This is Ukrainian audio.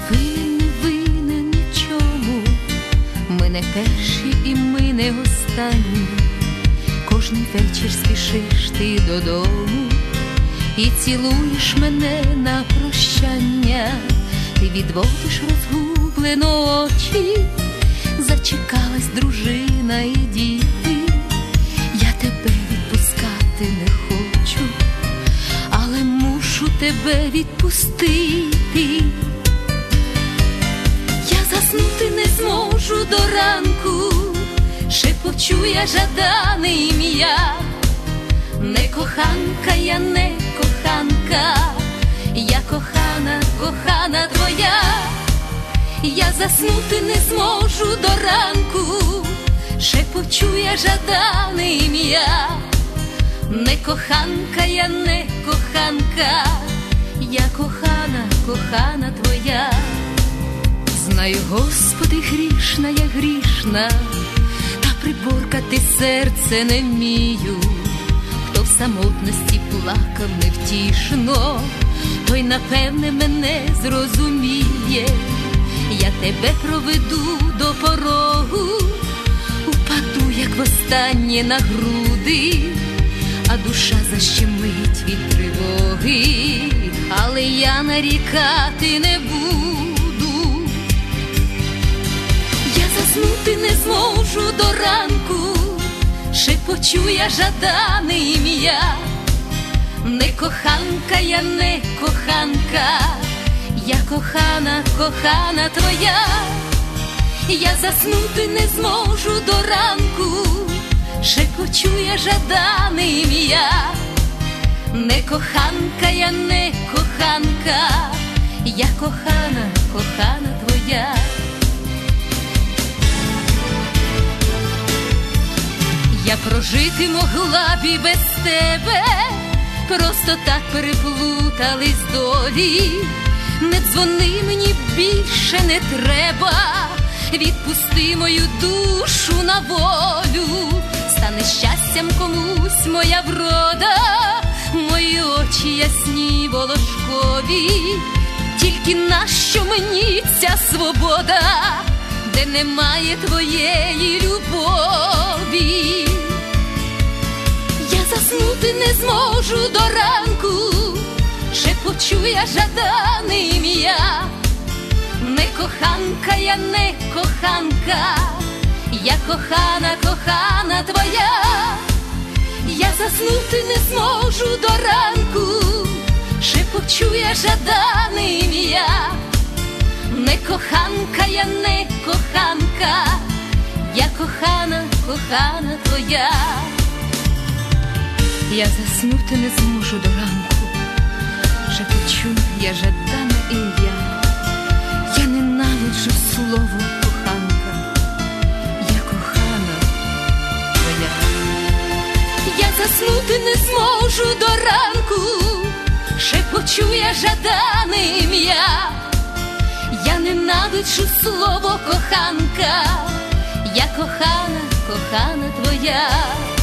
не винен нічому. Ми не перші і ми не останні. Кожний вечір спішиш ти додому і цілуєш мене на прощання. Ти відводиш розгублено очі, зачекалась дружина і діти. Я тебе відпускати не хочу, але мушу тебе відпустити. Я заснути не зможу до ранку, шепочу я жадане ім'я. Не коханка, я не коханка, я кохана, кохана твоя. Я заснути не зможу до ранку, шепочу я жадане ім'я. Не коханка, я не коханка, я кохана, кохана твоя. Знаю, Господи, грішна я грішна, та приборкати серце не вмію. Хто в самотності плакав невтішно, той, напевне, мене зрозуміє. Я тебе проведу до порогу, упаду, як востаннє, на груди, а душа защемить від тривоги. Але я нарікати не буду. Я заснути не зможу до ранку, шепочу я жадане ім'я. Не коханка, я не коханка, я кохана, кохана твоя. Я заснути не зможу до ранку, шепочу я жадане ім'я. Не коханка, я не коханка, я кохана, кохана твоя. Я прожити могла б і без тебе, просто так переплутались долі. Не дзвони мені, більше не треба, відпусти мою душу на волю. Стане щастям комусь моя врода, мої очі ясні волошкові. Тільки нащо мені ця свобода, де немає твоєї любові? Я заснути не зможу до ранку, шепочу я жадане ім'я. Не коханка, я не коханка, я кохана, кохана твоя. Я заснути не зможу до ранку, шепочу я жадане ім'я. Не коханка, я не коханка, я кохана, кохана твоя. Я заснути не зможу до ранку, шепочу я жадане ім'я. Я ненавиджу слово коханка, я кохана твоя. Я заснути не зможу до ранку, шепочу я жадане ім'я. Я ненавиджу слово коханка, я кохана, кохана твоя.